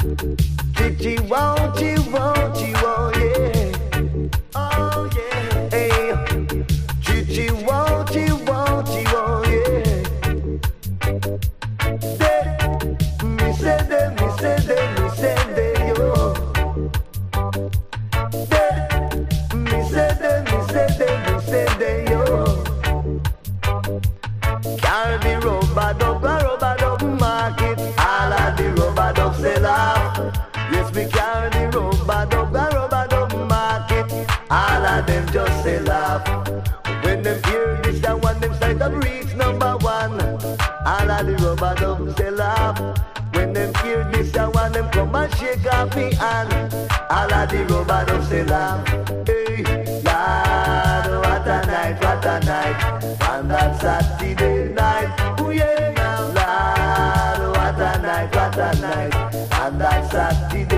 Gigi won't you, yeah. Oh yeah. Hey, Gigi won't you, yeah. Me say they, yo. Me say they, yo. Carry the rubber dub market. All of the rubber dub sell out. Yes, we carry the rubber dub market. All of them just sell out. When them hear this, that one them start to reach number one. All of the rubber dub sell out. When them hear this, that one them come and shake off me hand. All of the rubber dub sell out. Hey, Lord, what a night, what a night. And that Saturday night, oh yeah, Lord, what a night, what a night. And that Saturday